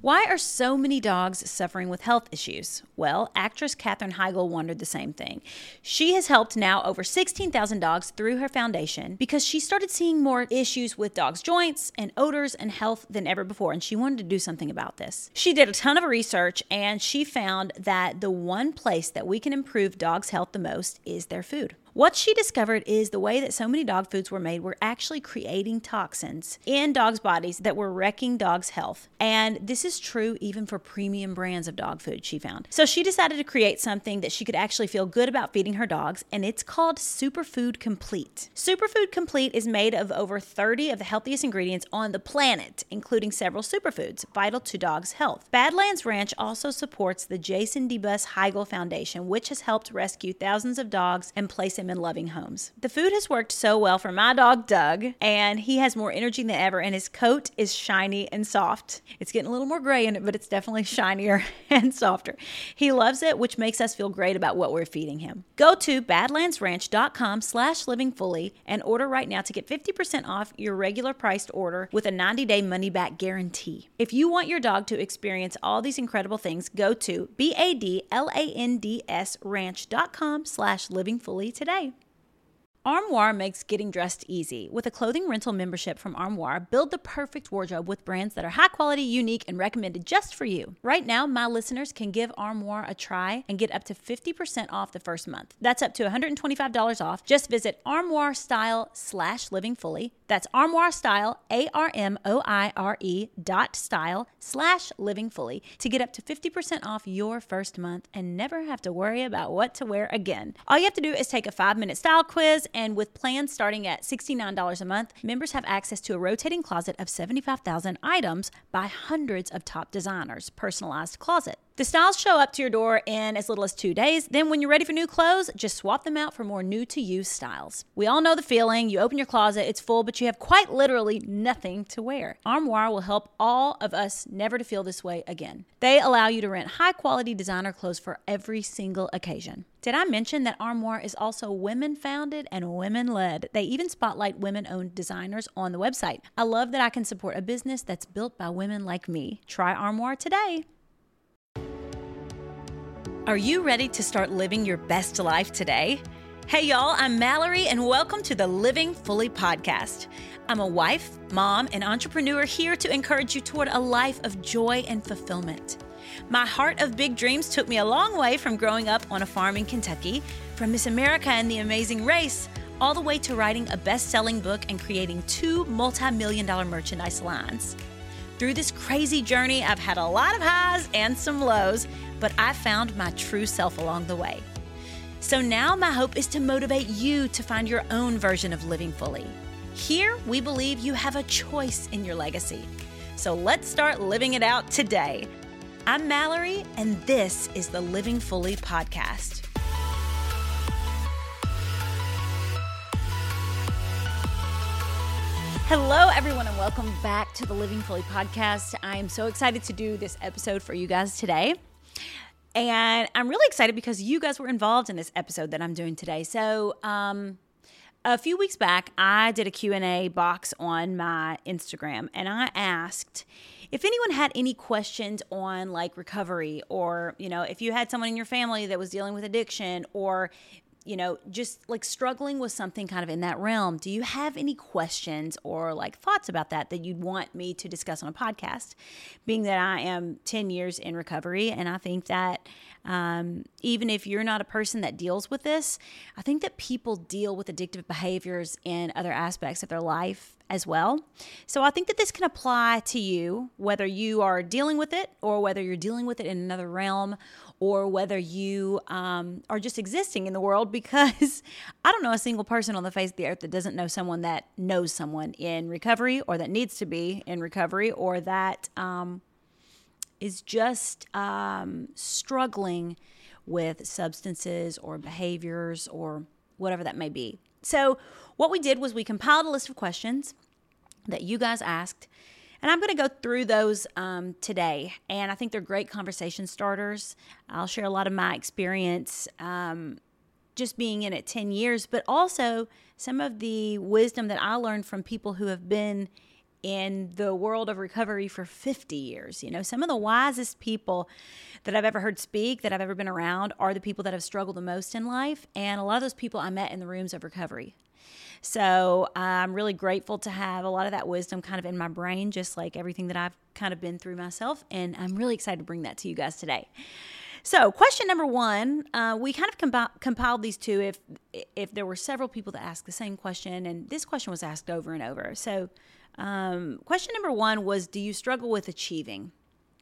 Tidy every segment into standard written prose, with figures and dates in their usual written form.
Why are so many dogs suffering with health issues? Well, actress Katherine Heigl wondered the same thing. She has helped now over 16,000 dogs through her foundation because she started seeing more issues with dogs' joints and odors and health than ever before, and she wanted to do something about this. She did a ton of research, and she found that the one place that we can improve dogs' health the most is their food. What she discovered is the way that so many dog foods were made were actually creating toxins in dogs' bodies that were wrecking dogs' health. And this is true even for premium brands of dog food, she found. So she decided to create something that she could actually feel good about feeding her dogs, and it's called Superfood Complete. Superfood Complete is made of over 30 of the healthiest ingredients on the planet, including several superfoods vital to dogs' health. Badlands Ranch also supports the Jason DeBus Heigl Foundation, which has helped rescue thousands of dogs and place them in loving homes. The food has worked so well for my dog, Doug, and he has more energy than ever, and his coat is shiny and soft. It's getting a little more gray in it, but it's definitely shinier and softer. He loves it, which makes us feel great about what we're feeding him. Go to badlandsranch.com/livingfully and order right now to get 50% off your regular priced order with a 90-day money-back guarantee. If you want your dog to experience all these incredible things, go to badlandsranch.com/livingfully today. Armoire makes getting dressed easy. With a clothing rental membership from Armoire, build the perfect wardrobe with brands that are high quality, unique, and recommended just for you. Right now, my listeners can give Armoire a try and get up to 50% off the first month. That's up to $125 off. Just visit armoirestyle/livingfully. That's armoirestyle, ARMOIRE.style/livingfully to get up to 50% off your first month and never have to worry about what to wear again. All you have to do is take a 5-minute style quiz, and with plans starting at $69 a month, members have access to a rotating closet of 75,000 items by hundreds of top designers' personalized closet. The styles show up to your door in as little as 2 days. Then when you're ready for new clothes, just swap them out for more new-to-you styles. We all know the feeling. You open your closet, it's full, but you have quite literally nothing to wear. Armoire will help all of us never to feel this way again. They allow you to rent high-quality designer clothes for every single occasion. Did I mention that Armoire is also women-founded and women-led? They even spotlight women-owned designers on the website. I love that I can support a business that's built by women like me. Try Armoire today. Are you ready to start living your best life today? Hey y'all, I'm Mallory and welcome to the Living Fully podcast. I'm a wife, mom, and entrepreneur here to encourage you toward a life of joy and fulfillment. My heart of big dreams took me a long way from growing up on a farm in Kentucky, from Miss America and the Amazing Race, all the way to writing a best-selling book and creating 2 multi-million-dollar merchandise lines. Through this crazy journey, I've had a lot of highs and some lows, but I found my true self along the way. So now my hope is to motivate you to find your own version of living fully. Here, we believe you have a choice in your legacy. So let's start living it out today. I'm Mallory, and this is the Living Fully podcast. Hello, everyone, and welcome back to the Living Fully podcast. I am so excited to do this episode for you guys today. And I'm really excited because you guys were involved in this episode that I'm doing today. So a few weeks back, I did a Q&A box on my Instagram, and I asked if anyone had any questions on like recovery, or, you know, if you had someone in your family that was dealing with addiction, or just like struggling with something kind of in that realm. Do you have any questions or like thoughts about that you'd want me to discuss on a podcast? Being that I am 10 years in recovery, and I think that even if you're not a person that deals with this, I think that people deal with addictive behaviors in other aspects of their life as well. So I think that this can apply to you, whether you are dealing with it or whether you're dealing with it in another realm, or whether you are just existing in the world, because I don't know a single person on the face of the earth that doesn't know someone that knows someone in recovery, or that needs to be in recovery, or that is just struggling with substances or behaviors or whatever that may be. So what we did was we compiled a list of questions that you guys asked, and I'm going to go through those today. And I think they're great conversation starters. I'll share a lot of my experience just being in it 10 years, but also some of the wisdom that I learned from people who have been in the world of recovery for 50 years. Some of the wisest people that I've ever heard speak, that I've ever been around, are the people that have struggled the most in life. And a lot of those people I met in the rooms of recovery. So I'm really grateful to have a lot of that wisdom kind of in my brain, just like everything that I've kind of been through myself. And I'm really excited to bring that to you guys today. So question number one, we kind of compiled these two if there were several people that asked the same question, and this question was asked over and over. So question number one was, do you struggle with achieving?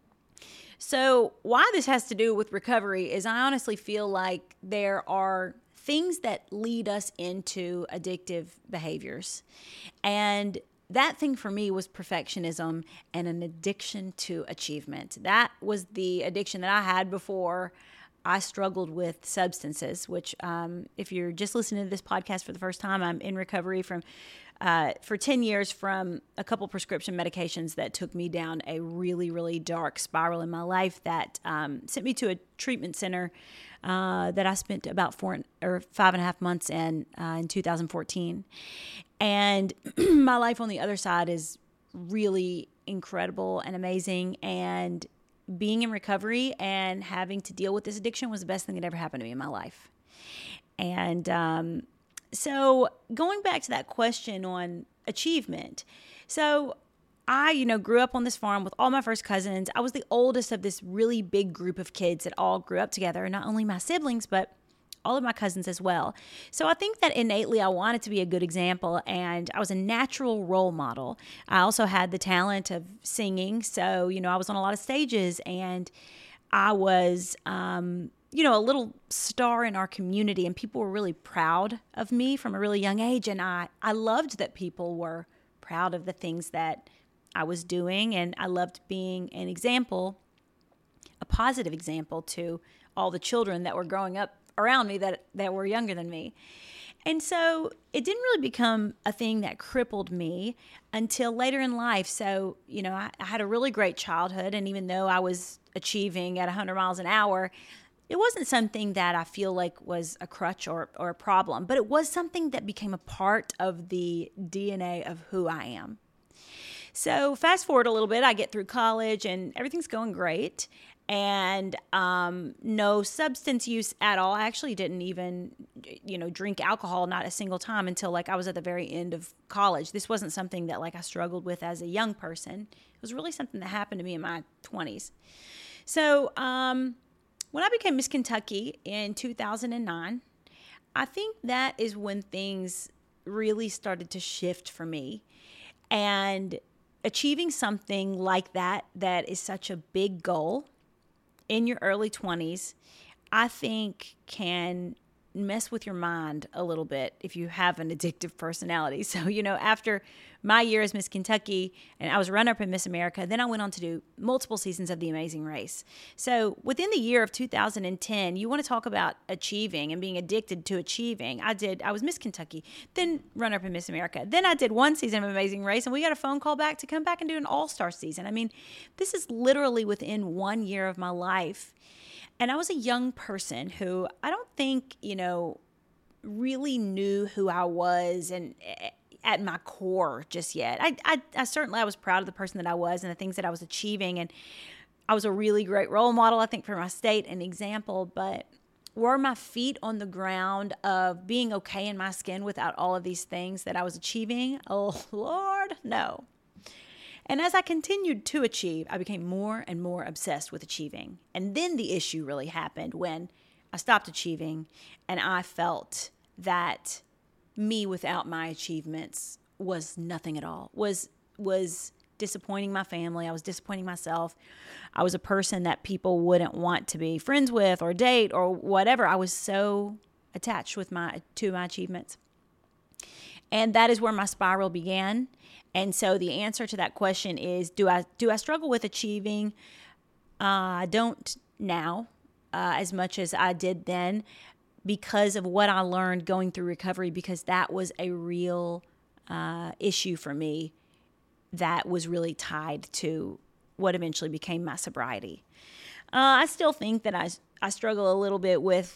So why this has to do with recovery is I honestly feel like there are things that lead us into addictive behaviors. And that thing for me was perfectionism and an addiction to achievement. That was the addiction that I had before I struggled with substances, which if you're just listening to this podcast for the first time, I'm in recovery for 10 years from a couple prescription medications that took me down a really, really dark spiral in my life that sent me to a treatment center that I spent about 5.5 months in 2014. And my life on the other side is really incredible and amazing. And being in recovery and having to deal with this addiction was the best thing that ever happened to me in my life. And so going back to that question on achievement. So I, grew up on this farm with all my first cousins. I was the oldest of this really big group of kids that all grew up together. Not only my siblings, but all of my cousins as well. So I think that innately I wanted to be a good example, and I was a natural role model. I also had the talent of singing. So, I was on a lot of stages, and I was, a little star in our community, and people were really proud of me from a really young age. And I loved that people were proud of the things that I was doing, and I loved being an example, a positive example to all the children that were growing up around me that were younger than me. And so it didn't really become a thing that crippled me until later in life. So, I had a really great childhood, and even though I was achieving at 100 miles an hour, it wasn't something that I feel like was a crutch or a problem, but it was something that became a part of the DNA of who I am. So fast forward a little bit, I get through college and everything's going great. And no substance use at all. I actually didn't even, drink alcohol, not a single time, until I was at the very end of college. This wasn't something that I struggled with as a young person. It was really something that happened to me in my 20s. So when I became Miss Kentucky in 2009, I think that is when things really started to shift for me. And achieving something like that is such a big goal in your early 20s, I think can mess with your mind a little bit if you have an addictive personality. So, after my year as Miss Kentucky, and I was runner-up in Miss America, then I went on to do multiple seasons of The Amazing Race. So within the year of 2010, you want to talk about achieving and being addicted to achieving. I was Miss Kentucky, then runner-up in Miss America. Then I did one season of Amazing Race, and we got a phone call back to come back and do an all-star season. I mean, this is literally within 1 year of my life. And I was a young person who I don't think, really knew who I was and at my core just yet. I certainly was proud of the person that I was and the things that I was achieving. And I was a really great role model, I think, for my state, an example. But were my feet on the ground of being okay in my skin without all of these things that I was achieving? Oh, Lord, no. And as I continued to achieve, I became more and more obsessed with achieving. And then the issue really happened when I stopped achieving and I felt that me without my achievements was nothing at all, was disappointing my family. I was disappointing myself. I was a person that people wouldn't want to be friends with or date or whatever. I was so attached to my achievements. And that is where my spiral began. And so the answer to that question is, do I struggle with achieving? I don't now as much as I did then because of what I learned going through recovery, because that was a real issue for me that was really tied to what eventually became my sobriety. I still think that I struggle a little bit with,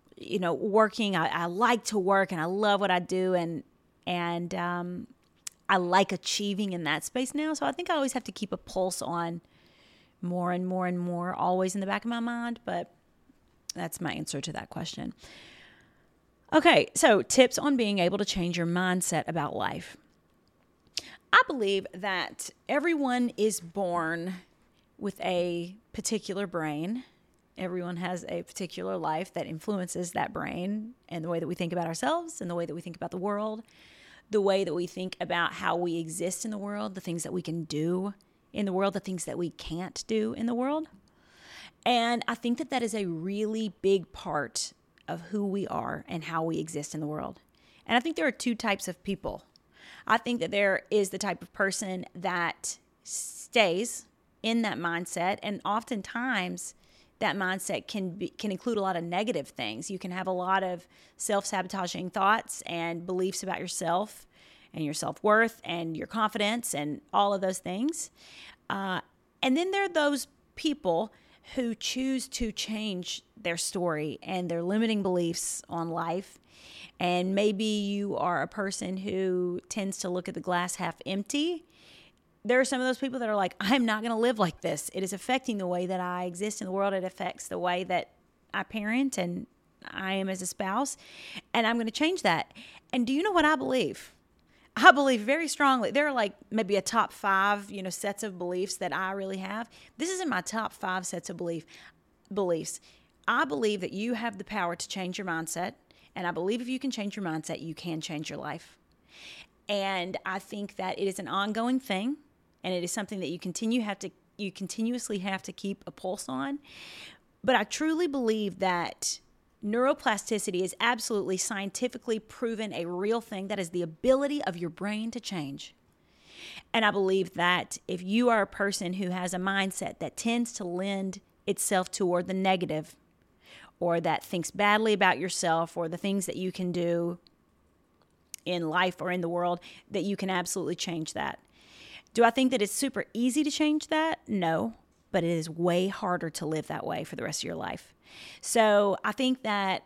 working. I like to work and I love what I do. And I like achieving in that space now. So I think I always have to keep a pulse on more and more and more, always in the back of my mind. But that's my answer to that question. Okay, so tips on being able to change your mindset about life. I believe that everyone is born with a particular brain. Everyone has a particular life that influences that brain and the way that we think about ourselves and the way that we think about the world, the way that we think about how we exist in the world, the things that we can do in the world, the things that we can't do in the world. And I think that that is a really big part of who we are and how we exist in the world. And I think there are two types of people. I think that there is the type of person that stays in that mindset, and oftentimes that mindset can include a lot of negative things. You can have a lot of self-sabotaging thoughts and beliefs about yourself and your self-worth and your confidence and all of those things. And then there are those people who choose to change their story and their limiting beliefs on life. And maybe you are a person who tends to look at the glass half empty. There are some of those people that are like, I'm not going to live like this. It is affecting the way that I exist in the world. It affects the way that I parent and I am as a spouse. And I'm going to change that. And do you know what I believe? I believe very strongly. There are like maybe a top 5, sets of beliefs that I really have. This is in my top 5 sets of beliefs. I believe that you have the power to change your mindset. And I believe if you can change your mindset, you can change your life. And I think that it is an ongoing thing. And it is something that you continuously have to keep a pulse on. But I truly believe that neuroplasticity is absolutely scientifically proven a real thing. That is the ability of your brain to change. And I believe that if you are a person who has a mindset that tends to lend itself toward the negative, or that thinks badly about yourself or the things that you can do in life or in the world, that you can absolutely change that. Do I think that it's super easy to change that? No, but it is way harder to live that way for the rest of your life. So I think that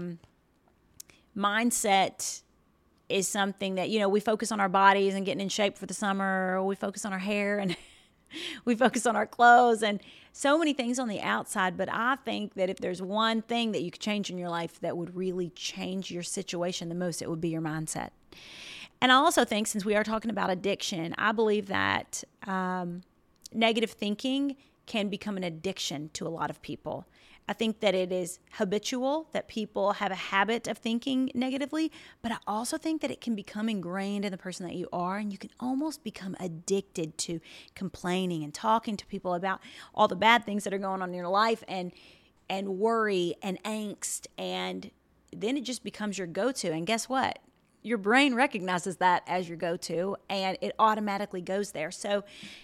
mindset is something that, we focus on our bodies and getting in shape for the summer, or we focus on our hair and we focus on our clothes and so many things on the outside. But I think that if there's one thing that you could change in your life that would really change your situation the most, it would be your mindset. And I also think, since we are talking about addiction, I believe that negative thinking can become an addiction to a lot of people. I think that it is habitual, that people have a habit of thinking negatively, but I also think that it can become ingrained in the person that you are, and you can almost become addicted to complaining and talking to people about all the bad things that are going on in your life, and worry and angst, and then it just becomes your go-to. And guess what? Your brain recognizes that as your go-to, and it automatically goes there. So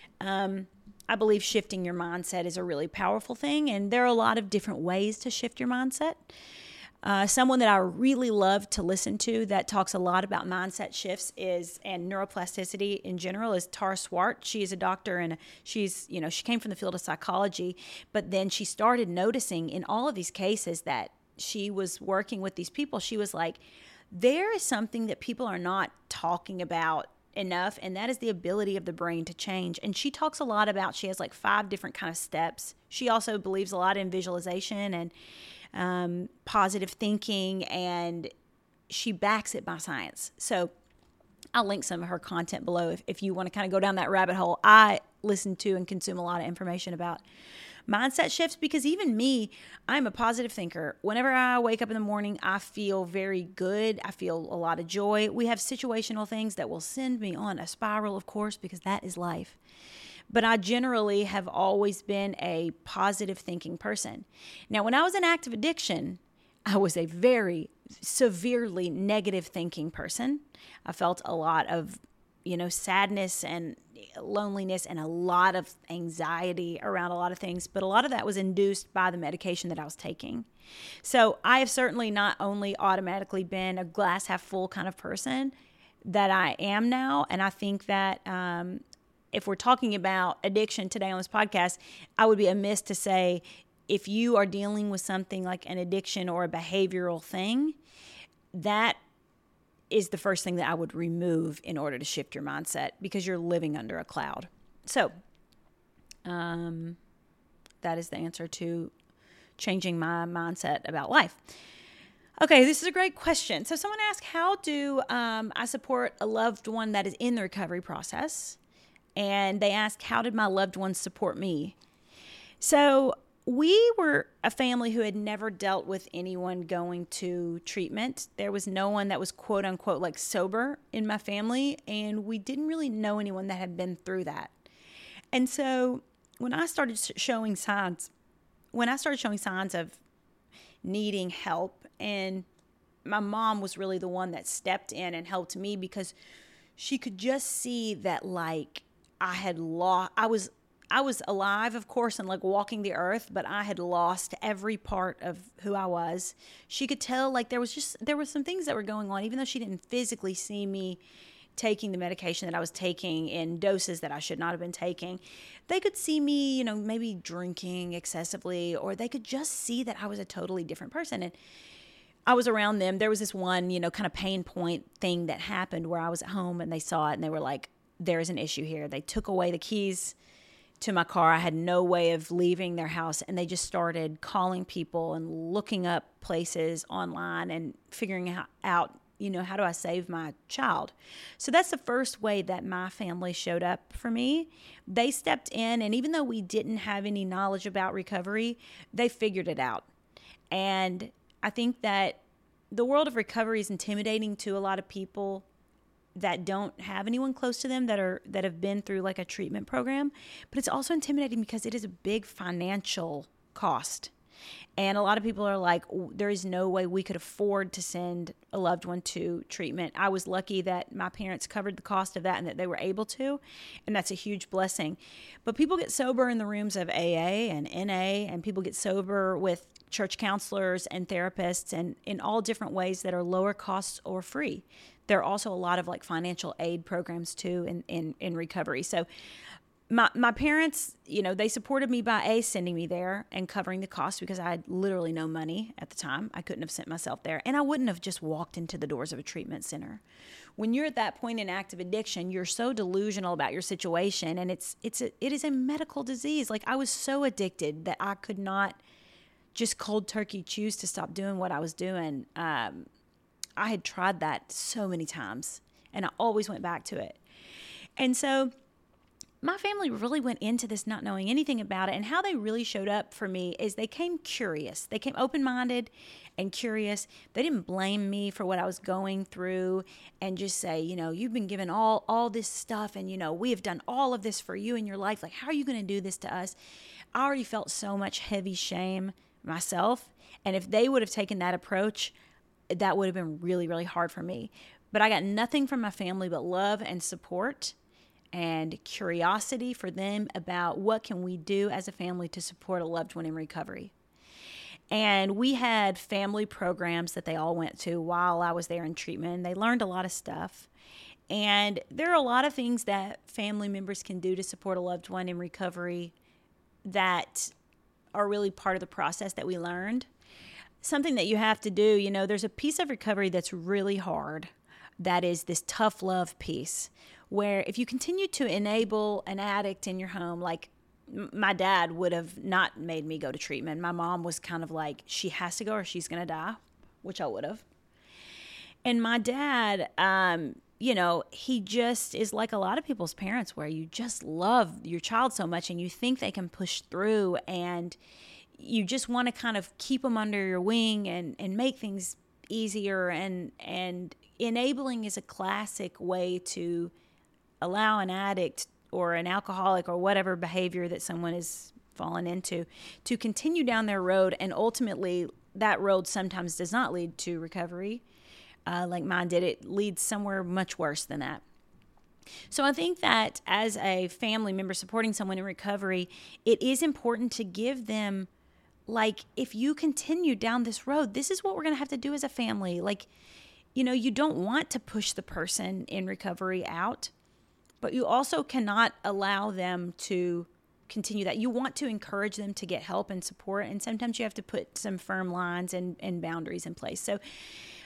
I believe shifting your mindset is a really powerful thing, and there are a lot of different ways to shift your mindset. Someone that I really love to listen to that talks a lot about mindset shifts and neuroplasticity in general is Tara Swart. She is a doctor, and she came from the field of psychology, but then she started noticing in all of these cases that she was working with these people, she was like, there is something that people are not talking about enough, and that is the ability of the brain to change. And she talks a lot about, she has like 5 different kind of steps. She also believes a lot in visualization and positive thinking, and she backs it by science. So I'll link some of her content below if you want to kind of go down that rabbit hole. I listen to and consume a lot of information about mindset shifts, because even me, I'm a positive thinker. Whenever I wake up in the morning, I feel very good. I feel a lot of joy. We have situational things that will send me on a spiral, of course, because that is life. But I generally have always been a positive thinking person. Now, when I was in active addiction, I was a very severely negative thinking person. I felt a lot of sadness and loneliness and a lot of anxiety around a lot of things, but a lot of that was induced by the medication that I was taking. So I have certainly not only automatically been a glass half full kind of person that I am now, and I think that if we're talking about addiction today on this podcast, I would be amiss to say if you are dealing with something like an addiction or a behavioral thing, that is the first thing that I would remove in order to shift your mindset, because you're living under a cloud. So that is the answer to changing my mindset about life. Okay, this is a great question. So someone asked, how do I support a loved one that is in the recovery process? And they asked, how did my loved ones support me? So we were a family who had never dealt with anyone going to treatment. There was no one that was quote unquote like sober in my family, and we didn't really know anyone that had been through that. And so when I started showing signs of needing help, and my mom was really the one that stepped in and helped me, because she could just see that like I was alive, of course, and like walking the earth, but I had lost every part of who I was. She could tell like there were some things that were going on, even though she didn't physically see me taking the medication that I was taking in doses that I should not have been taking. They could see me, maybe drinking excessively, or they could just see that I was a totally different person. And I was around them. There was this one, kind of pain point thing that happened where I was at home and they saw it and they were like, there is an issue here. They took away the keys to my car. I had no way of leaving their house, and they just started calling people and looking up places online and figuring out, how do I save my child? So that's the first way that my family showed up for me. They stepped in, and even though we didn't have any knowledge about recovery, they figured it out. And I think that the world of recovery is intimidating to a lot of people that don't have anyone close to them that have been through like a treatment program, but it's also intimidating because it is a big financial cost. And a lot of people are like, there is no way we could afford to send a loved one to treatment. I was lucky that my parents covered the cost of that and that they were able to, and that's a huge blessing. But people get sober in the rooms of AA and NA, and people get sober with church counselors and therapists, and in all different ways that are lower costs or free. There are also a lot of like financial aid programs too in recovery. So my parents, they supported me by sending me there and covering the cost, because I had literally no money at the time. I couldn't have sent myself there, and I wouldn't have just walked into the doors of a treatment center. When you're at that point in active addiction, you're so delusional about your situation, and it is a medical disease. Like, I was so addicted that I could not just cold turkey choose to stop doing what I was doing. I had tried that so many times, and I always went back to it. And so my family really went into this not knowing anything about it, and how they really showed up for me is they came curious. They came open-minded and curious. They didn't blame me for what I was going through and just say, you've been given all this stuff, and, we have done all of this for you in your life. Like, how are you going to do this to us? I already felt so much heavy shame myself, and if they would have taken that approach, that would have been really, really hard for me. But I got nothing from my family but love and support and curiosity for them about what can we do as a family to support a loved one in recovery. And we had family programs that they all went to while I was there in treatment. They learned a lot of stuff. And there are a lot of things that family members can do to support a loved one in recovery that are really part of the process that we learned. Something that you have to do, there's a piece of recovery that's really hard. That is this tough love piece, where if you continue to enable an addict in your home, like my dad would have not made me go to treatment. My mom was kind of like, she has to go or she's going to die, which I would have. And my dad, he just is like a lot of people's parents, where you just love your child so much and you think they can push through, and you just want to kind of keep them under your wing and make things easier. And enabling is a classic way to allow an addict or an alcoholic or whatever behavior that someone is fallen into to continue down their road. And ultimately, that road sometimes does not lead to recovery. Like mine did. It leads somewhere much worse than that. So I think that as a family member supporting someone in recovery, it is important to give them, like, if you continue down this road, this is what we're going to have to do as a family. Like, you don't want to push the person in recovery out, but you also cannot allow them to continue that. You want to encourage them to get help and support, and sometimes you have to put some firm lines and boundaries in place. So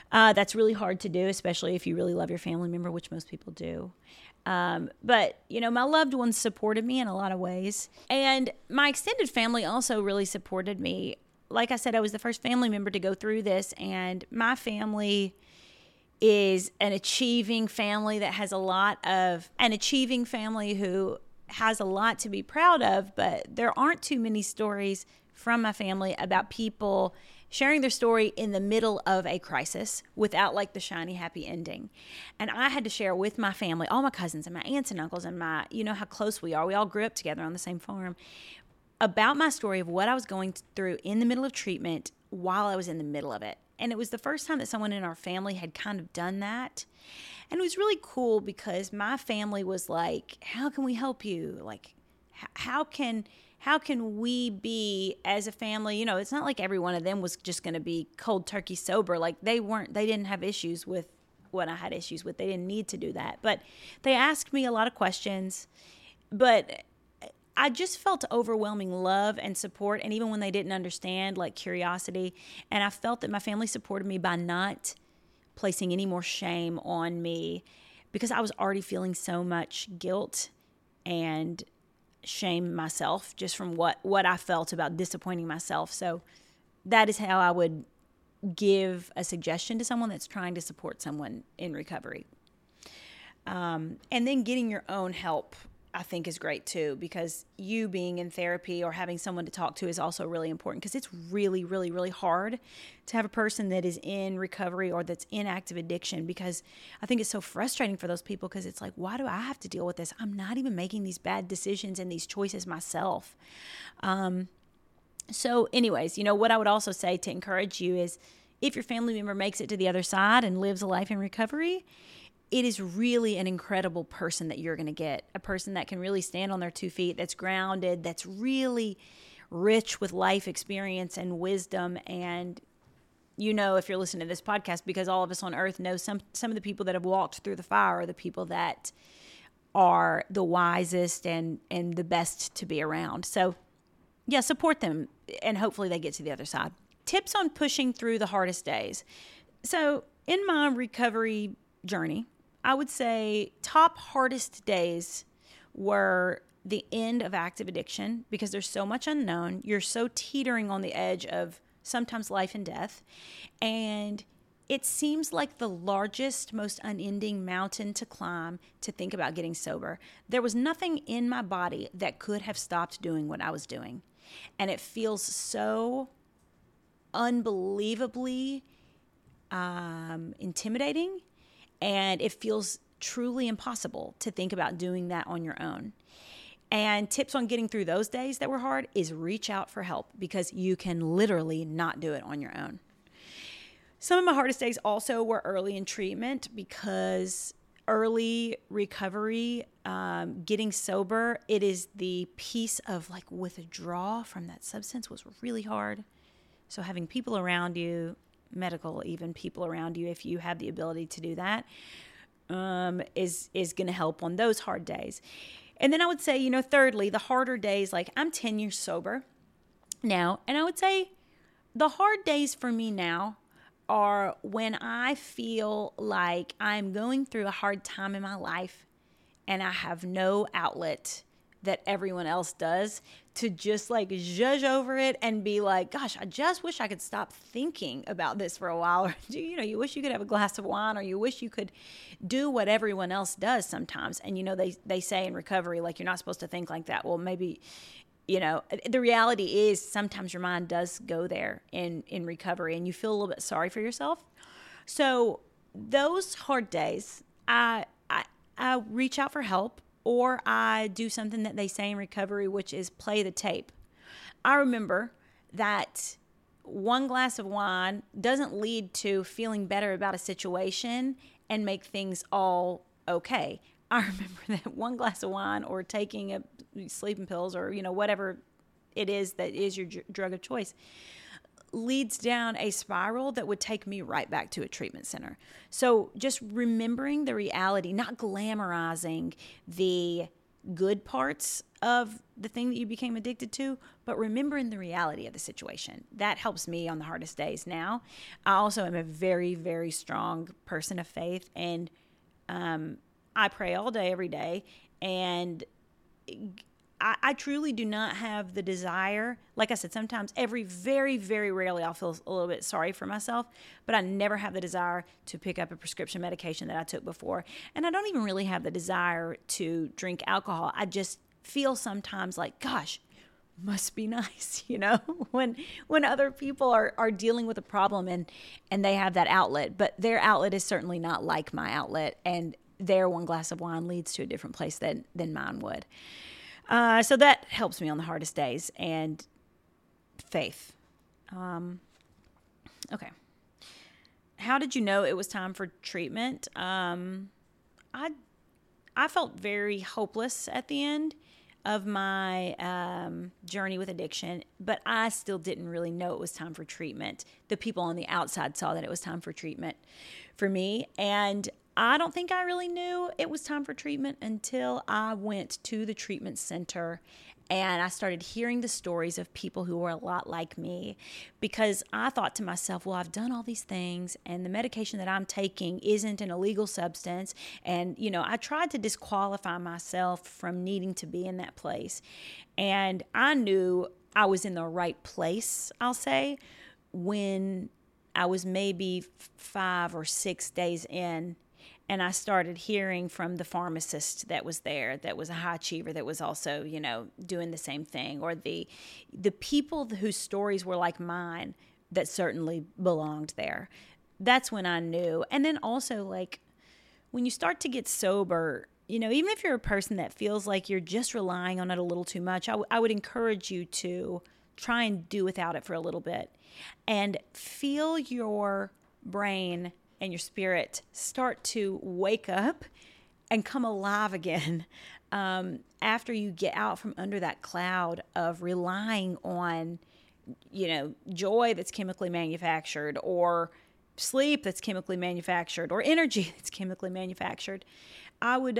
That's really hard to do, especially if you really love your family member, which most people do. But, my loved ones supported me in a lot of ways. And my extended family also really supported me. Like I said, I was the first family member to go through this, and my family is an achieving family that has an achieving family who has a lot to be proud of, but there aren't too many stories from my family about people sharing their story in the middle of a crisis without like the shiny, happy ending. And I had to share with my family, all my cousins and my aunts and uncles and how close we are. We all grew up together on the same farm, about my story of what I was going through in the middle of treatment while I was in the middle of it. And it was the first time that someone in our family had kind of done that. And it was really cool because my family was like, how can we help you? Like, how can we be as a family? It's not like every one of them was just going to be cold turkey sober. Like they didn't have issues with what I had issues with. They didn't need to do that. But they asked me a lot of questions, but I just felt overwhelming love and support. And even when they didn't understand, like curiosity. And I felt that my family supported me by not placing any more shame on me, because I was already feeling so much guilt and shame myself just from what I felt about disappointing myself. So that is how I would give a suggestion to someone that's trying to support someone in recovery. And then getting your own help, I think, is great too, because you being in therapy or having someone to talk to is also really important, because it's really, really, really hard to have a person that is in recovery or that's in active addiction, because I think it's so frustrating for those people, because it's like, why do I have to deal with this? I'm not even making these bad decisions and these choices myself. So anyways, what I would also say to encourage you is, if your family member makes it to the other side and lives a life in recovery, it is really an incredible person that you're going to get, a person that can really stand on their 2 feet, that's grounded, that's really rich with life experience and wisdom. And if you're listening to this podcast, because all of us on earth know some of the people that have walked through the fire are the people that are the wisest and the best to be around. So yeah, support them, and hopefully they get to the other side. Tips on pushing through the hardest days. So in my recovery journey, I would say top hardest days were the end of active addiction, because there's so much unknown. You're so teetering on the edge of sometimes life and death. And it seems like the largest, most unending mountain to climb to think about getting sober. There was nothing in my body that could have stopped doing what I was doing. And it feels so unbelievably intimidating. And it feels truly impossible to think about doing that on your own. And tips on getting through those days that were hard is reach out for help, because you can literally not do it on your own. Some of my hardest days also were early in treatment, because early recovery, getting sober, it is the piece of like withdrawal from that substance was really hard. So having people around you, medical, even people around you, if you have the ability to do that, is going to help on those hard days. And then I would say, thirdly, the harder days, like I'm 10 years sober now, and I would say the hard days for me now are when I feel like I'm going through a hard time in my life and I have no outlet that everyone else does to just like zhuzh over it and be like, gosh, I just wish I could stop thinking about this for a while. Or, you wish you could have a glass of wine, or you wish you could do what everyone else does sometimes. And, they say in recovery, like, you're not supposed to think like that. Well, maybe, the reality is sometimes your mind does go there in recovery, and you feel a little bit sorry for yourself. So those hard days, I reach out for help, or I do something that they say in recovery, which is play the tape. I remember that one glass of wine doesn't lead to feeling better about a situation and make things all okay. I remember that one glass of wine or taking sleeping pills or, whatever it is that is your drug of choice leads down a spiral that would take me right back to a treatment center. So just remembering the reality, not glamorizing the good parts of the thing that you became addicted to, but remembering the reality of the situation. That helps me on the hardest days now. I also am a very, very strong person of faith, and I pray all day, every day, and I truly do not have the desire. Like I said, sometimes very, very rarely I'll feel a little bit sorry for myself, but I never have the desire to pick up a prescription medication that I took before. And I don't even really have the desire to drink alcohol. I just feel sometimes like, gosh, must be nice, when other people are dealing with a problem and they have that outlet, but their outlet is certainly not like my outlet, and their one glass of wine leads to a different place than mine would. So that helps me on the hardest days. And faith. Okay. How did you know it was time for treatment? I felt very hopeless at the end of my journey with addiction, but I still didn't really know it was time for treatment. The people on the outside saw that it was time for treatment for me, and I don't think I really knew it was time for treatment until I went to the treatment center and I started hearing the stories of people who were a lot like me, because I thought to myself, well, I've done all these things and the medication that I'm taking isn't an illegal substance. And, I tried to disqualify myself from needing to be in that place. And I knew I was in the right place, I'll say, when I was maybe 5 or 6 days in. And I started hearing from the pharmacist that was there, that was a high achiever, that was also, doing the same thing, or the people whose stories were like mine that certainly belonged there. That's when I knew. And then also, like, when you start to get sober, even if you're a person that feels like you're just relying on it a little too much, I would encourage you to try and do without it for a little bit and feel your brain and your spirit start to wake up and come alive again after you get out from under that cloud of relying on, joy that's chemically manufactured, or sleep that's chemically manufactured, or energy that's chemically manufactured. I would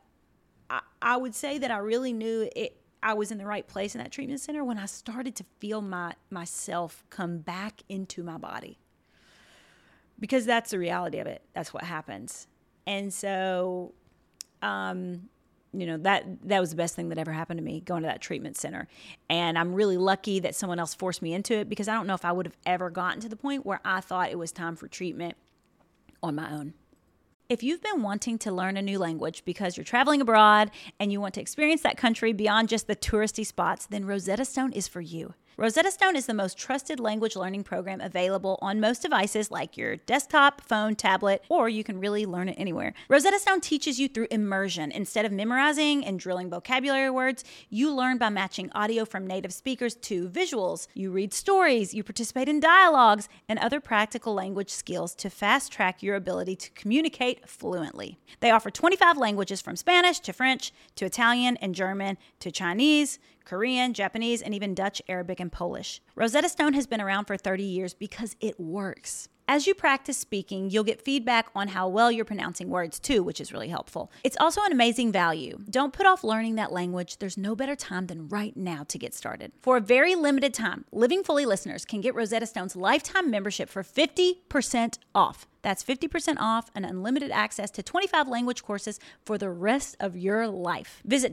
say that I really knew I was in the right place in that treatment center when I started to feel myself come back into my body. Because that's the reality of it. That's what happens. And so, that was the best thing that ever happened to me, going to that treatment center. And I'm really lucky that someone else forced me into it, because I don't know if I would have ever gotten to the point where I thought it was time for treatment on my own. If you've been wanting to learn a new language because you're traveling abroad and you want to experience that country beyond just the touristy spots, then Rosetta Stone is for you. Rosetta Stone is the most trusted language learning program available on most devices like your desktop, phone, tablet, or you can really learn it anywhere. Rosetta Stone teaches you through immersion. Instead of memorizing and drilling vocabulary words, you learn by matching audio from native speakers to visuals. You read stories, you participate in dialogues, and other practical language skills to fast-track your ability to communicate fluently. They offer 25 languages from Spanish to French to Italian and German to Chinese, Korean, Japanese, and even Dutch, Arabic, and Polish. Rosetta Stone has been around for 30 years because it works. As you practice speaking, you'll get feedback on how well you're pronouncing words too, which is really helpful. It's also an amazing value. Don't put off learning that language. There's no better time than right now to get started. For a very limited time, Living Fully listeners can get Rosetta Stone's lifetime membership for 50% off. That's 50% off and unlimited access to 25 language courses for the rest of your life. Visit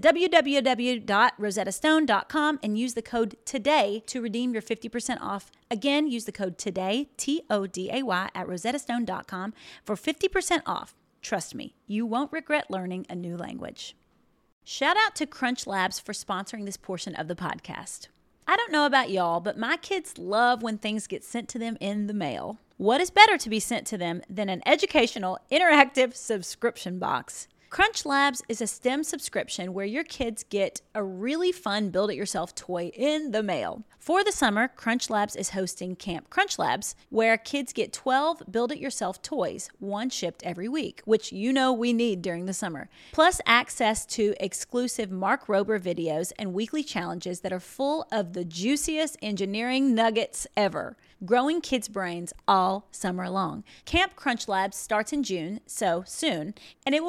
www.rosettastone.com and use the code TODAY to redeem your 50% off. Again, use the code TODAY, TODAY, at rosettastone.com for 50% off. Trust me, you won't regret learning a new language. Shout out to Crunch Labs for sponsoring this portion of the podcast. I don't know about y'all, but my kids love when things get sent to them in the mail. What is better to be sent to them than an educational, interactive subscription box? Crunch Labs is a STEM subscription where your kids get a really fun build-it-yourself toy in the mail. For the summer, Crunch Labs is hosting Camp Crunch Labs, where kids get 12 build-it-yourself toys, one shipped every week, which we need during the summer. Plus access to exclusive Mark Rober videos and weekly challenges that are full of the juiciest engineering nuggets ever. Growing kids' brains all summer long. Camp Crunch Labs starts in June, so soon, and it will be packed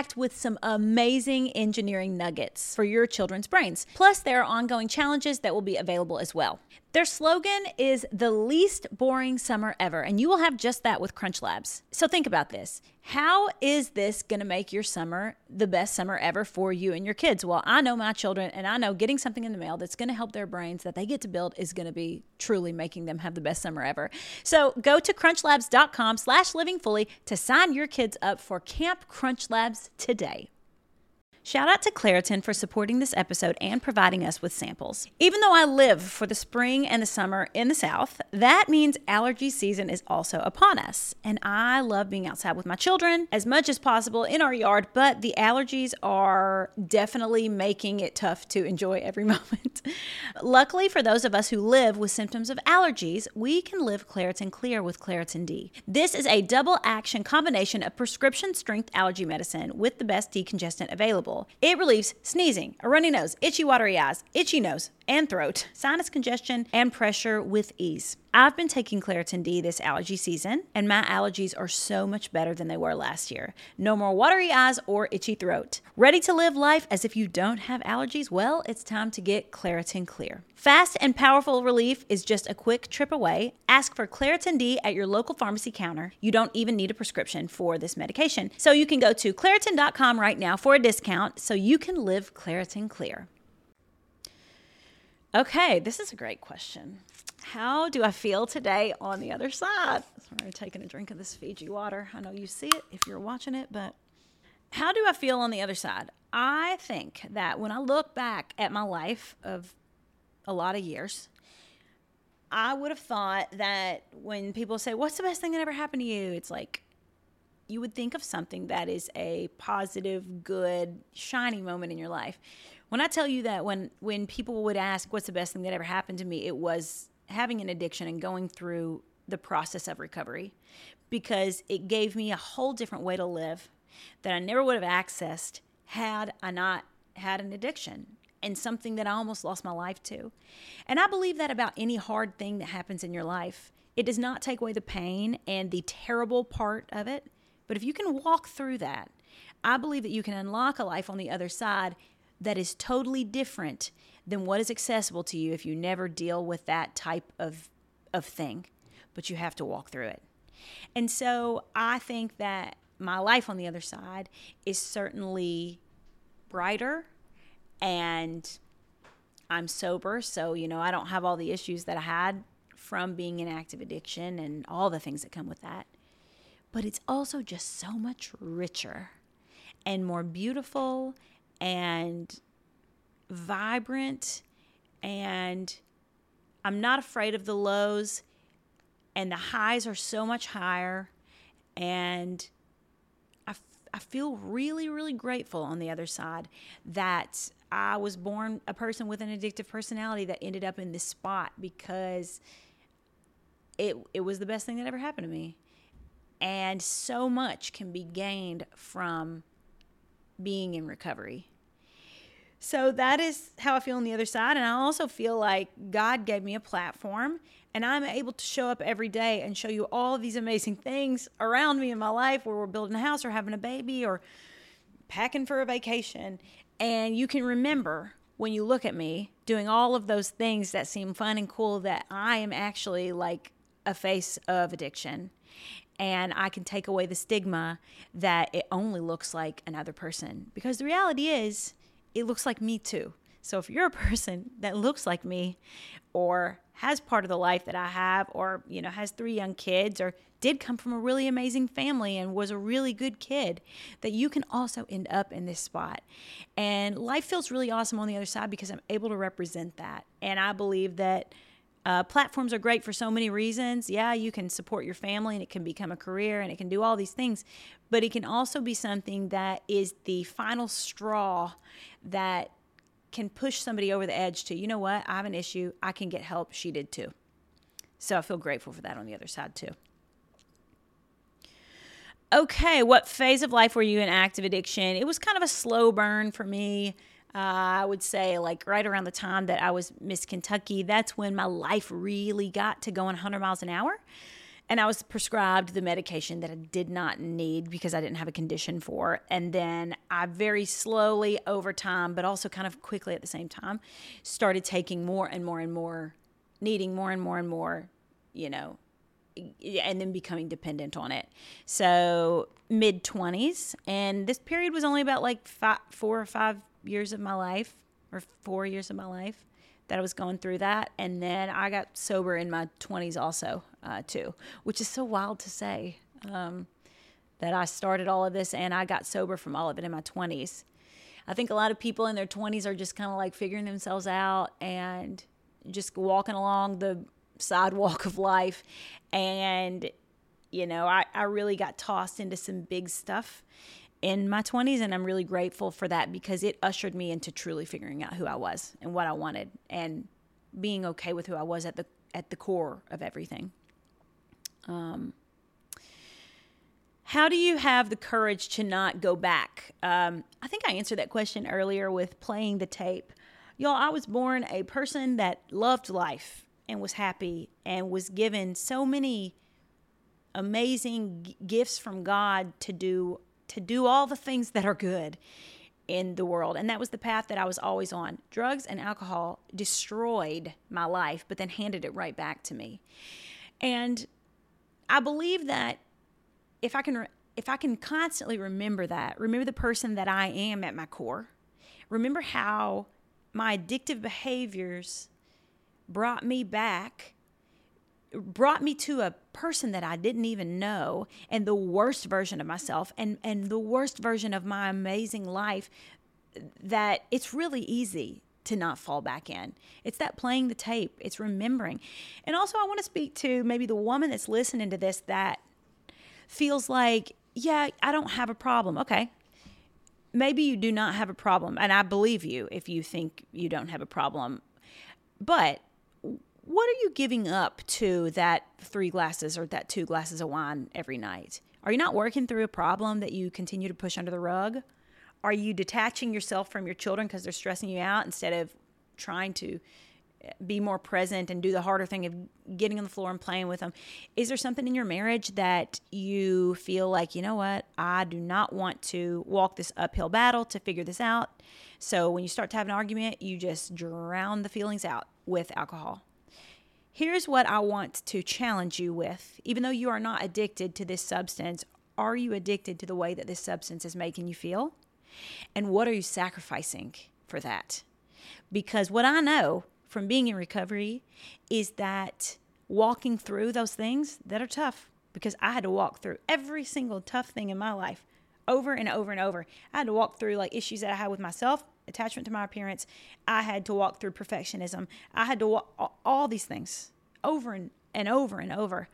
packed with some amazing engineering nuggets for your children's brains. Plus, there are ongoing challenges that will be available as well. Their slogan is the least boring summer ever, and you will have just that with Crunch Labs. So think about this. How is this going to make your summer the best summer ever for you and your kids? Well, I know my children, and I know getting something in the mail that's going to help their brains that they get to build is going to be truly making them have the best summer ever. So go to crunchlabs.com/livingfully to sign your kids up for Camp Crunch Labs today. Shout out to Claritin for supporting this episode and providing us with samples. Even though I live for the spring and the summer in the South, that means allergy season is also upon us. And I love being outside with my children as much as possible in our yard, but the allergies are definitely making it tough to enjoy every moment. Luckily for those of us who live with symptoms of allergies, we can live Claritin Clear with Claritin D. This is a double action combination of prescription strength allergy medicine with the best decongestant available. It relieves sneezing, a runny nose, itchy watery eyes, itchy nose and throat, sinus congestion, and pressure with ease. I've been taking Claritin D this allergy season, and my allergies are so much better than they were last year. No more watery eyes or itchy throat. Ready to live life as if you don't have allergies? Well, it's time to get Claritin Clear. Fast and powerful relief is just a quick trip away. Ask for Claritin D at your local pharmacy counter. You don't even need a prescription for this medication. So you can go to Claritin.com right now for a discount so you can live Claritin Clear. Okay, this is a great question. How do I feel today on the other side? Sorry, taking a drink of this Fiji water. I know you see it if you're watching it, but how do I feel on the other side? I think that when I look back at my life of a lot of years, I would have thought that when people say, what's the best thing that ever happened to you? It's like, you would think of something that is a positive, good, shiny moment in your life. When I tell you that when people would ask, what's the best thing that ever happened to me? It was having an addiction and going through the process of recovery, because it gave me a whole different way to live that I never would have accessed had I not had an addiction, and something that I almost lost my life to. And I believe that about any hard thing that happens in your life. It does not take away the pain and the terrible part of it, but if you can walk through that, I believe that you can unlock a life on the other side that is totally different than what is accessible to you if you never deal with that type of thing, but you have to walk through it. And so I think that my life on the other side is certainly brighter, and I'm sober, so, I don't have all the issues that I had from being in active addiction and all the things that come with that. But it's also just so much richer and more beautiful and vibrant, and I'm not afraid of the lows, and the highs are so much higher, and I feel really, really grateful on the other side that I was born a person with an addictive personality that ended up in this spot, because it was the best thing that ever happened to me. And so much can be gained from being in recovery. So that is how I feel on the other side. And I also feel like God gave me a platform, and I'm able to show up every day and show you all of these amazing things around me in my life, where we're building a house or having a baby or packing for a vacation. And you can remember when you look at me doing all of those things that seem fun and cool, that I am actually like a face of addiction. And I can take away the stigma that it only looks like another person, because the reality is it looks like me too. So if you're a person that looks like me, or has part of the life that I have, or, has 3 young kids, or did come from a really amazing family and was a really good kid, that you can also end up in this spot. And life feels really awesome on the other side because I'm able to represent that. And I believe that platforms are great for so many reasons. Yeah, you can support your family, and it can become a career, and it can do all these things. But it can also be something that is the final straw that can push somebody over the edge to, you know what, I have an issue, I can get help. She did too. So I feel grateful for that on the other side too. Okay, what phase of life were you in active addiction? It was kind of a slow burn for me. I would say like right around the time that I was Miss Kentucky, that's when my life really got to going 100 miles an hour. And I was prescribed the medication that I did not need because I didn't have a condition for. And then I very slowly over time, but also kind of quickly at the same time, started taking more and more and more, needing more and more and more, and then becoming dependent on it. So mid-20s. And this period was only about like 4 or 5 years of my life, or 4 years of my life, that I was going through that. And then I got sober in my 20s also, too, which is so wild to say, that I started all of this and I got sober from all of it in my 20s. I think a lot of people in their 20s are just kind of like figuring themselves out and just walking along the sidewalk of life. And, I really got tossed into some big stuff in my 20s, and I'm really grateful for that because it ushered me into truly figuring out who I was and what I wanted and being okay with who I was at the core of everything. How do you have the courage to not go back? I think I answered that question earlier with playing the tape. Y'all, I was born a person that loved life and was happy and was given so many amazing gifts from God to do all the things that are good in the world. And that was the path that I was always on. Drugs and alcohol destroyed my life, but then handed it right back to me. And I believe that if I can constantly remember the person that I am at my core, remember how my addictive behaviors brought me to a person that I didn't even know, and the worst version of myself and the worst version of my amazing life, that it's really easy to not fall back in. It's that playing the tape. It's remembering. And also I want to speak to maybe the woman that's listening to this that feels like, yeah, I don't have a problem. Okay. Maybe you do not have a problem. And I believe you if you think you don't have a problem. But what are you giving up to that 3 glasses or that 2 glasses of wine every night? Are you not working through a problem that you continue to push under the rug? Are you detaching yourself from your children because they're stressing you out instead of trying to be more present and do the harder thing of getting on the floor and playing with them? Is there something in your marriage that you feel like, you know what, I do not want to walk this uphill battle to figure this out? So when you start to have an argument, you just drown the feelings out with alcohol. Here's what I want to challenge you with. Even though you are not addicted to this substance, are you addicted to the way that this substance is making you feel? And what are you sacrificing for that? Because what I know from being in recovery is that walking through those things that are tough, because I had to walk through every single tough thing in my life over and over and over. I had to walk through like issues that I had with myself, attachment to my appearance. I had to walk through perfectionism. I had to walk all these things over and over and over.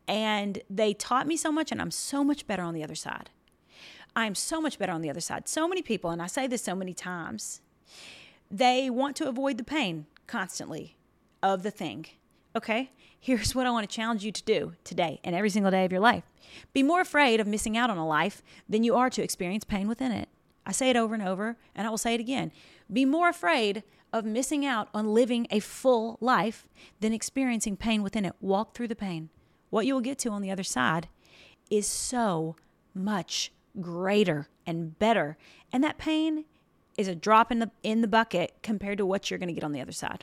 And they taught me so much, and I'm so much better on the other side. I'm so much better on the other side. So many people, and I say this so many times, they want to avoid the pain constantly of the thing. Okay, here's what I want to challenge you to do today and every single day of your life. Be more afraid of missing out on a life than you are to experience pain within it. I say it over and over, and I will say it again. Be more afraid of missing out on living a full life than experiencing pain within it. Walk through the pain. What you will get to on the other side is so much greater and better. And that pain is a drop in the bucket compared to what you're going to get on the other side.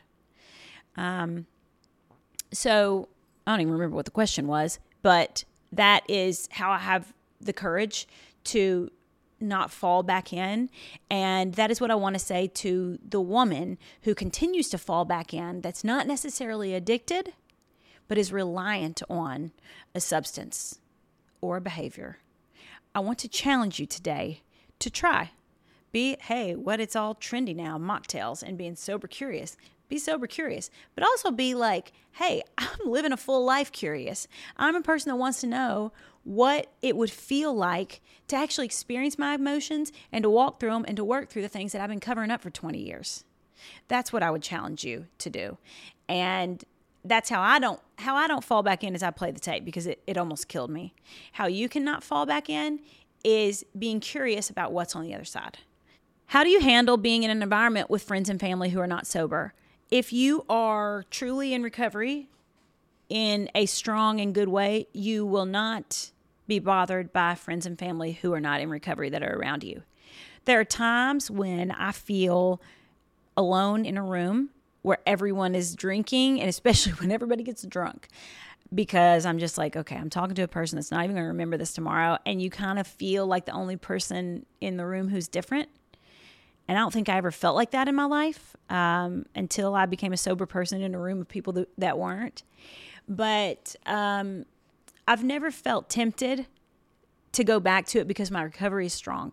So I don't even remember what the question was, but that is how I have the courage to not fall back in. And that is what I want to say to the woman who continues to fall back in, that's not necessarily addicted, but is reliant on a substance or a behavior. I want to challenge you today to try. What it's all trendy now, mocktails and being sober curious. Be sober curious, but also be like, hey, I'm living a full life curious. I'm a person that wants to know what it would feel like to actually experience my emotions and to walk through them and to work through the things that I've been covering up for 20 years. That's what I would challenge you to do. And that's how I don't fall back in as I play the tape, because it almost killed me. How you cannot fall back in is being curious about what's on the other side. How do you handle being in an environment with friends and family who are not sober? If you are truly in recovery, in a strong and good way, you will not be bothered by friends and family who are not in recovery that are around you. There are times when I feel alone in a room where everyone is drinking, and especially when everybody gets drunk, because I'm just like, okay, I'm talking to a person that's not even going to remember this tomorrow, and you kind of feel like the only person in the room who's different. And I don't think I ever felt like that in my life until I became a sober person in a room of people that weren't. But I've never felt tempted to go back to it because my recovery is strong.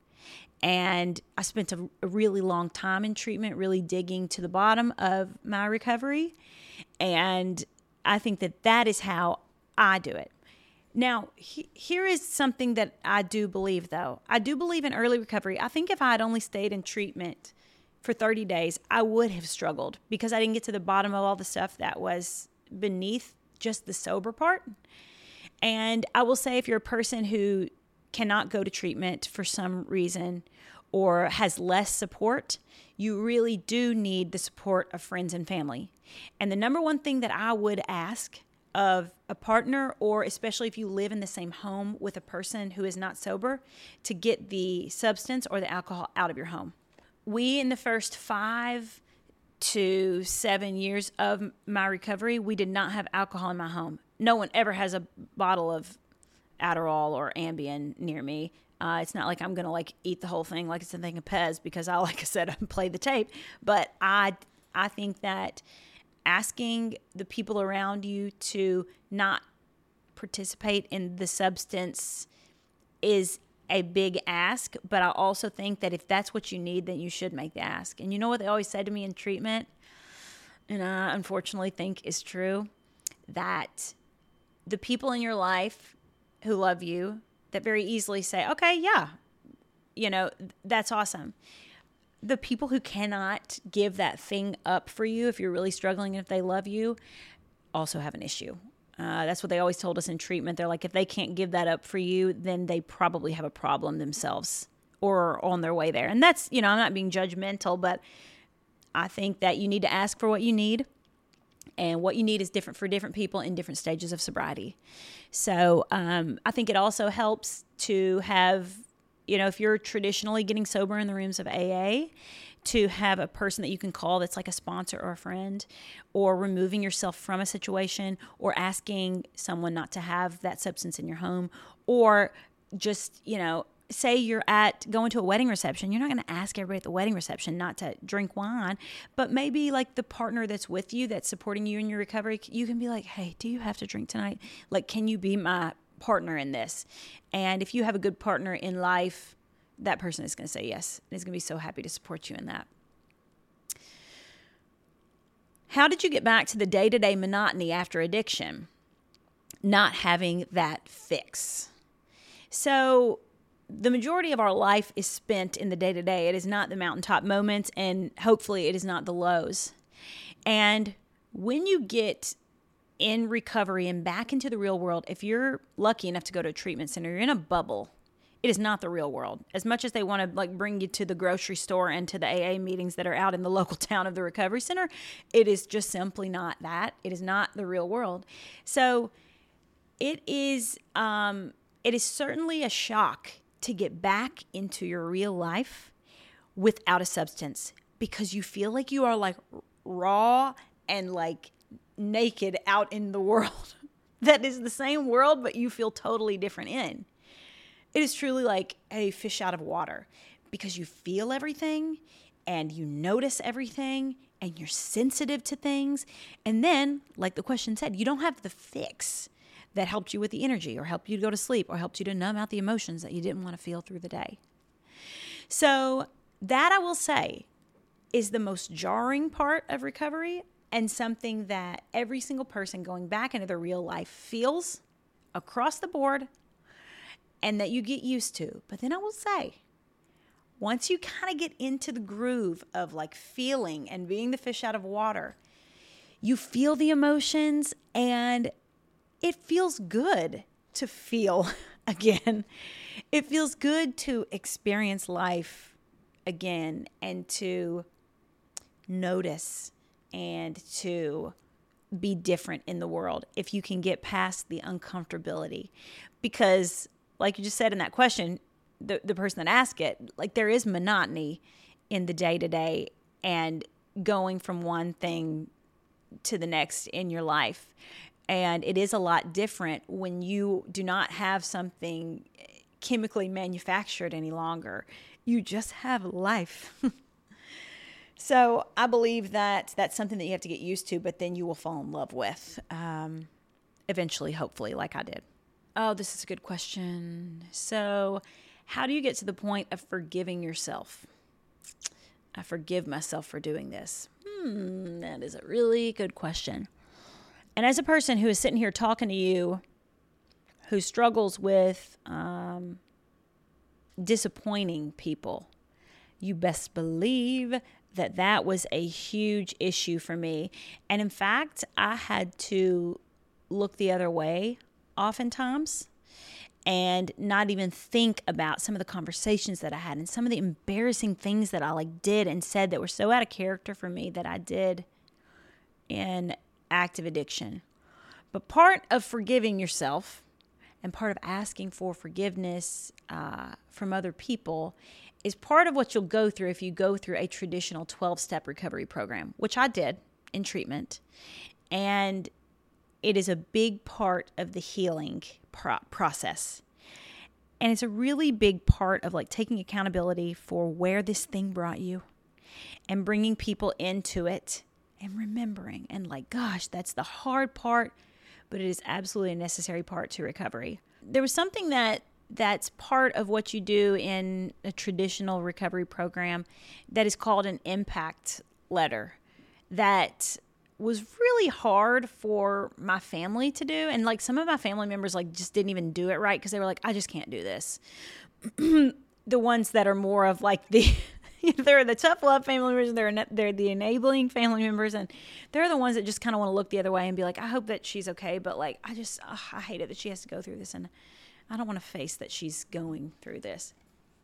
And I spent a really long time in treatment, really digging to the bottom of my recovery. And I think that is how I do it. Now, here is something that I do believe, though. I do believe in early recovery. I think if I had only stayed in treatment for 30 days, I would have struggled because I didn't get to the bottom of all the stuff that was beneath just the sober part. And I will say, if you're a person who cannot go to treatment for some reason or has less support, you really do need the support of friends and family. And the number one thing that I would ask of a partner, or especially if you live in the same home with a person who is not sober, to get the substance or the alcohol out of your home. We, in the first 5 to 7 years of my recovery, we did not have alcohol in my home. No one ever has a bottle of Adderall or Ambien near me. It's not like I'm going to eat the whole thing like it's a thing of Pez because like I said, I play the tape. But I think that asking the people around you to not participate in the substance is a big ask. But I also think that if that's what you need, then you should make the ask. And you know what they always said to me in treatment, and I unfortunately think is true, that the people in your life who love you that very easily say, okay, yeah, that's awesome. The people who cannot give that thing up for you if you're really struggling and if they love you also have an issue. That's what they always told us in treatment. They're like, if they can't give that up for you, then they probably have a problem themselves or on their way there. And that's, I'm not being judgmental, but I think that you need to ask for what you need. And what you need is different for different people in different stages of sobriety. So I think it also helps to have, if you're traditionally getting sober in the rooms of AA, to have a person that you can call that's like a sponsor or a friend, or removing yourself from a situation, or asking someone not to have that substance in your home, or just, say you're going to a wedding reception. You're not going to ask everybody at the wedding reception not to drink wine, but maybe the partner that's with you, that's supporting you in your recovery, you can be like, hey, do you have to drink tonight? Can you be my partner in this? And if you have a good partner in life, that person is going to say yes. And is going to be so happy to support you in that. How did you get back to the day-to-day monotony after addiction? Not having that fix. So the majority of our life is spent in the day-to-day. It is not the mountaintop moments, and hopefully it is not the lows. And when you get in recovery and back into the real world, if you're lucky enough to go to a treatment center, you're in a bubble. It is not the real world. As much as they want to bring you to the grocery store and to the AA meetings that are out in the local town of the recovery center, it is just simply not that. It is not the real world. So it is certainly a shock to get back into your real life without a substance, because you feel like you are raw and naked out in the world. That is the same world, but you feel totally different in. It is truly like a fish out of water, because you feel everything and you notice everything and you're sensitive to things. And then, like the question said, you don't have the fix that helped you with the energy, or helped you to go to sleep, or helped you to numb out the emotions that you didn't want to feel through the day. So that, I will say, is the most jarring part of recovery, and something that every single person going back into their real life feels across the board, and that you get used to. But then I will say, once you kind of get into the groove of feeling and being the fish out of water, you feel the emotions, and it feels good to feel again. It feels good to experience life again, and to notice, and to be different in the world if you can get past the uncomfortability. Because like you just said in that question, the person that asked it, like there is monotony in the day-to-day and going from one thing to the next in your life. And it is a lot different when you do not have something chemically manufactured any longer. You just have life. So I believe that that's something that you have to get used to, but then you will fall in love with eventually, hopefully, like I did. Oh, this is a good question. So how do you get to the point of forgiving yourself? I forgive myself for doing this. That is a really good question. And as a person who is sitting here talking to you, who struggles with disappointing people, you best believe that was a huge issue for me. And in fact, I had to look the other way oftentimes and not even think about some of the conversations that I had and some of the embarrassing things that I did and said that were so out of character for me that I did in active addiction. But part of forgiving yourself and part of asking for forgiveness from other people is part of what you'll go through if you go through a traditional 12-step recovery program, which I did in treatment. And it is a big part of the healing process. And it's a really big part of taking accountability for where this thing brought you and bringing people into it and remembering and gosh, that's the hard part, but it is absolutely a necessary part to recovery. There was something that's part of what you do in a traditional recovery program that is called an impact letter that was really hard for my family to do. And some of my family members just didn't even do it right because they were like, I just can't do this. The ones that are more of they're the tough love family members, and they're the enabling family members, and they're the ones that just kind of want to look the other way and be like, I hope that she's okay, but I hate it that she has to go through this, and I don't want to face that she's going through this.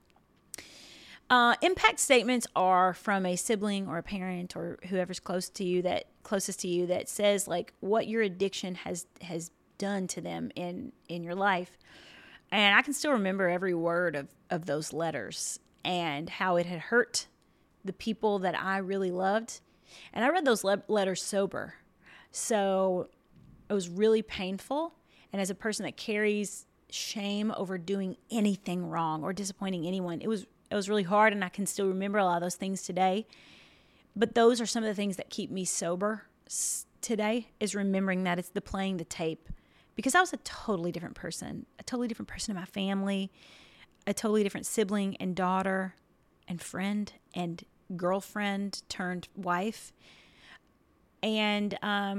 Impact statements are from a sibling or a parent or whoever's closest to you that says what your addiction has done to them in your life. And I can still remember every word of those letters and how it had hurt the people that I really loved. And I read those letters sober. So it was really painful. And as a person that carries shame over doing anything wrong or disappointing anyone, it was really hard, and I can still remember a lot of those things today. But those are some of the things that keep me sober today, is remembering that it's playing the tape. Because I was a totally different person in my family, a totally different sibling and daughter and friend and girlfriend turned wife. And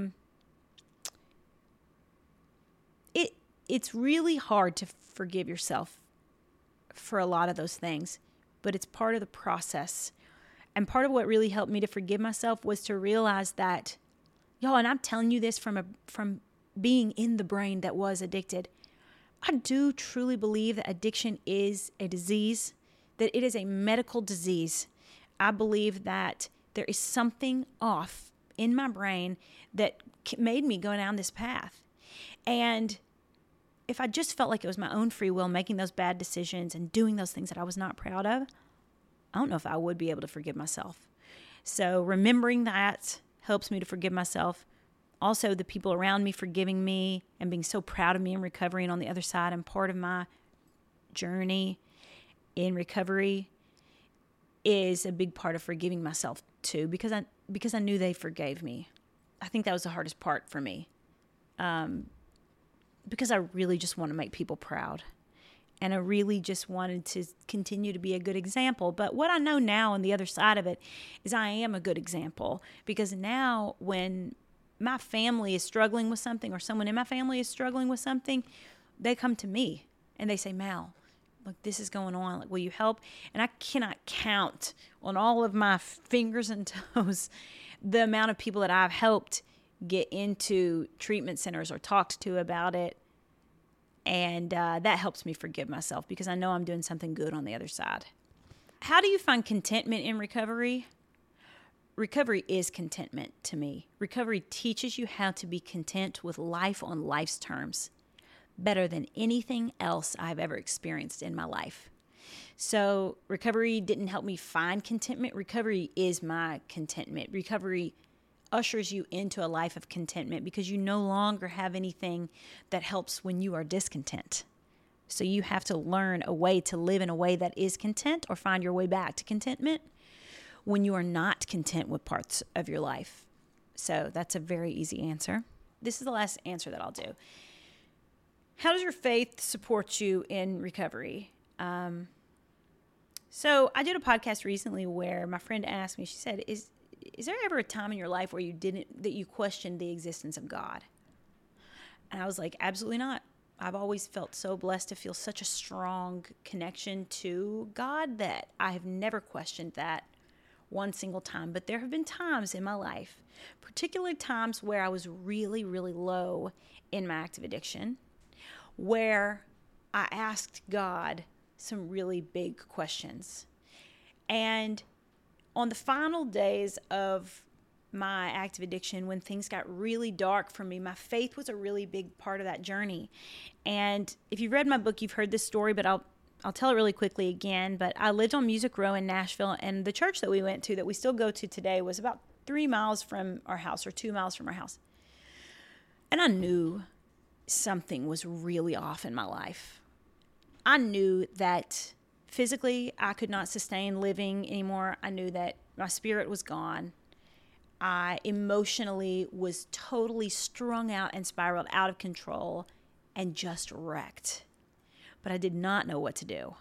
it's really hard to forgive yourself for a lot of those things, but it's part of the process. And part of what really helped me to forgive myself was to realize that, y'all, and I'm telling you this from being in the brain that was addicted, I do truly believe that addiction is a disease, that it is a medical disease. I believe that there is something off in my brain that made me go down this path. And if I just felt like it was my own free will making those bad decisions and doing those things that I was not proud of, I don't know if I would be able to forgive myself. So remembering that helps me to forgive myself. Also, the people around me forgiving me and being so proud of me in recovery and on the other side and part of my journey in recovery is a big part of forgiving myself too, because I knew they forgave me. I think that was the hardest part for me. Because I really just want to make people proud. And I really just wanted to continue to be a good example. But what I know now on the other side of it is I am a good example. Because now when my family is struggling with something or someone in my family is struggling with something, they come to me and they say, Mal, look, this is going on. Will you help? And I cannot count on all of my fingers and toes the amount of people that I've helped get into treatment centers or talked to about it. And that helps me forgive myself because I know I'm doing something good on the other side. How do you find contentment in recovery? recovery is contentment to me. Recovery teaches you how to be content with life on life's terms better than anything else I've ever experienced in my life. So recovery didn't help me find contentment. Recovery is my contentment. Recovery ushers you into a life of contentment because you no longer have anything that helps when you are discontent. So you have to learn a way to live in a way that is content, or find your way back to contentment when you are not content with parts of your life. So that's a very easy answer. This is the last answer that I'll do. How does your faith support you in recovery? So I did a podcast recently where my friend asked me, she said, is there ever a time in your life where you questioned the existence of God? And I was like, absolutely not. I've always felt so blessed to feel such a strong connection to God that I have never questioned that one single time. But there have been times in my life, particularly times where I was really, really low in my active addiction, where I asked God some really big questions. And on the final days of my active addiction, when things got really dark for me, my faith was a really big part of that journey. And if you've read my book, you've heard this story, but I'll tell it really quickly again. But I lived on Music Row in Nashville, and the church that we went to, that we still go to today, was about 3 miles from our house, or 2 miles from our house. And I knew something was really off in my life. I knew that physically I could not sustain living anymore. I knew that my spirit was gone. I emotionally was totally strung out and spiraled out of control and just wrecked. But I did not know what to do.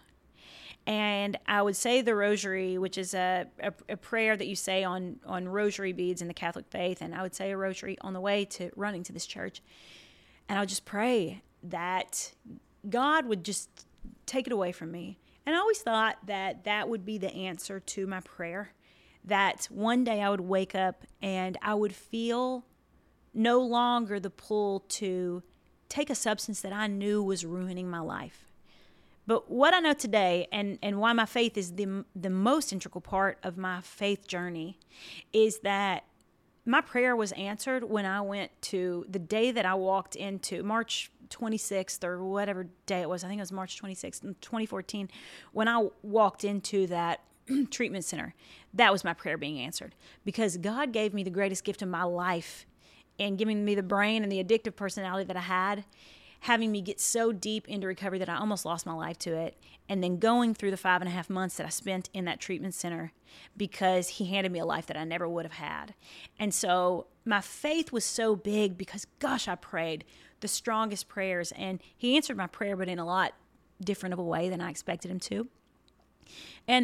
And I would say the rosary, which is a prayer that you say on rosary beads in the Catholic faith. And I would say a rosary on the way to running to this church. And I would just pray that God would just take it away from me. And I always thought that that would be the answer to my prayer, that one day I would wake up and I would feel no longer the pull to take a substance that I knew was ruining my life. But what I know today, and why my faith is the most integral part of my faith journey, is that my prayer was answered when I went to the day that I walked into March 26th or whatever day it was. I think it was March 26th in 2014. When I walked into that treatment center, that was my prayer being answered, because God gave me the greatest gift of my life in giving me the brain and the addictive personality that I had, having me get so deep into recovery that I almost lost my life to it, and then going through the 5.5 months that I spent in that treatment center because he handed me a life that I never would have had. And so my faith was so big because, gosh, I prayed the strongest prayers, and he answered my prayer, but in a lot different of a way than I expected him to. And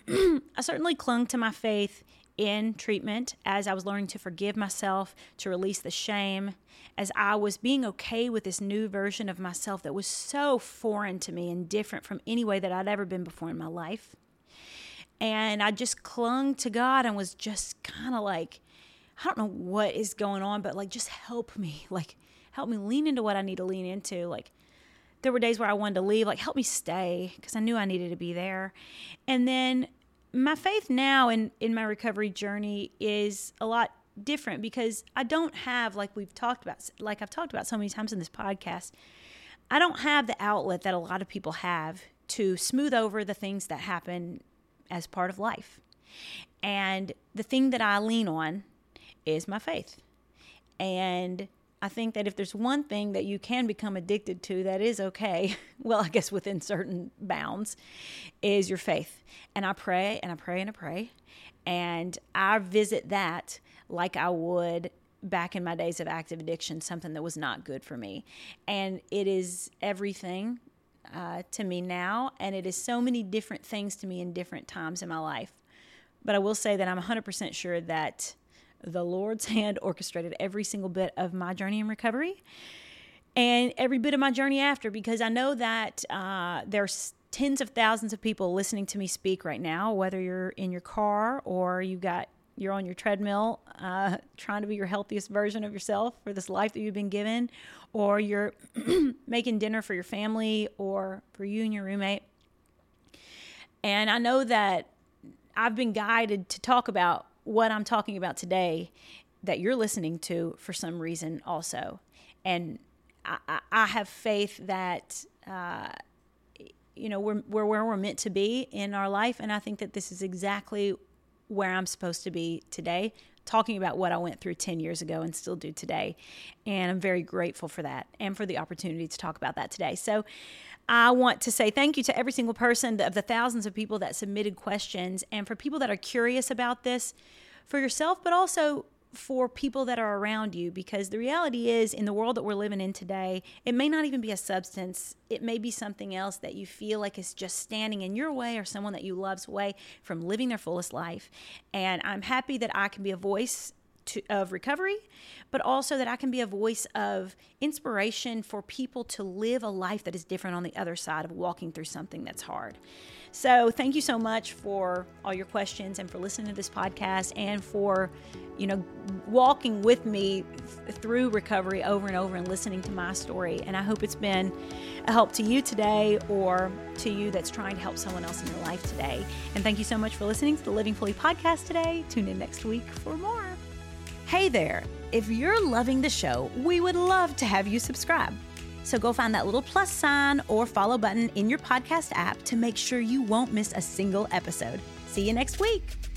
I certainly clung to my faith in treatment as I was learning to forgive myself, to release the shame, as I was being okay with this new version of myself that was so foreign to me and different from any way that I'd ever been before in my life. And I just clung to God and was just kind of like, I don't know what is going on, but like, just help me. Like, help me lean into what I need to lean into. Like, there were days where I wanted to leave, like, help me stay, because I knew I needed to be there. And then my faith now in my recovery journey is a lot different, because I don't have, like I've talked about so many times in this podcast, I don't have the outlet that a lot of people have to smooth over the things that happen as part of life. And the thing that I lean on is my faith. And I think that if there's one thing that you can become addicted to that is okay, well, I guess within certain bounds, is your faith. And I pray and I pray and I pray. And I visit that like I would back in my days of active addiction, something that was not good for me. And it is everything to me now. And it is so many different things to me in different times in my life. But I will say that I'm 100% sure that the Lord's hand orchestrated every single bit of my journey in recovery and every bit of my journey after, because I know that there's tens of thousands of people listening to me speak right now, whether you're in your car or you're on your treadmill trying to be your healthiest version of yourself for this life that you've been given, or you're making dinner for your family or for you and your roommate. And I know that I've been guided to talk about what I'm talking about today that you're listening to for some reason also. And I have faith that, we're where we're meant to be in our life. And I think that this is exactly where I'm supposed to be today, talking about what I went through 10 years ago and still do today. And I'm very grateful for that and for the opportunity to talk about that today. So I want to say thank you to every single person of the thousands of people that submitted questions, and for people that are curious about this for yourself, but also for people that are around you, because the reality is, in the world that we're living in today, it may not even be a substance. It may be something else that you feel like is just standing in your way or someone that you love's way from living their fullest life. And I'm happy that I can be a voice of recovery, but also that I can be a voice of inspiration for people to live a life that is different on the other side of walking through something that's hard. So thank you so much for all your questions and for listening to this podcast and for, walking with me through recovery over and over and listening to my story. And I hope it's been a help to you today, or to you that's trying to help someone else in your life today. And thank you so much for listening to the Living Fully podcast today. Tune in next week for more. Hey there, if you're loving the show, we would love to have you subscribe. So go find that little plus sign or follow button in your podcast app to make sure you won't miss a single episode. See you next week.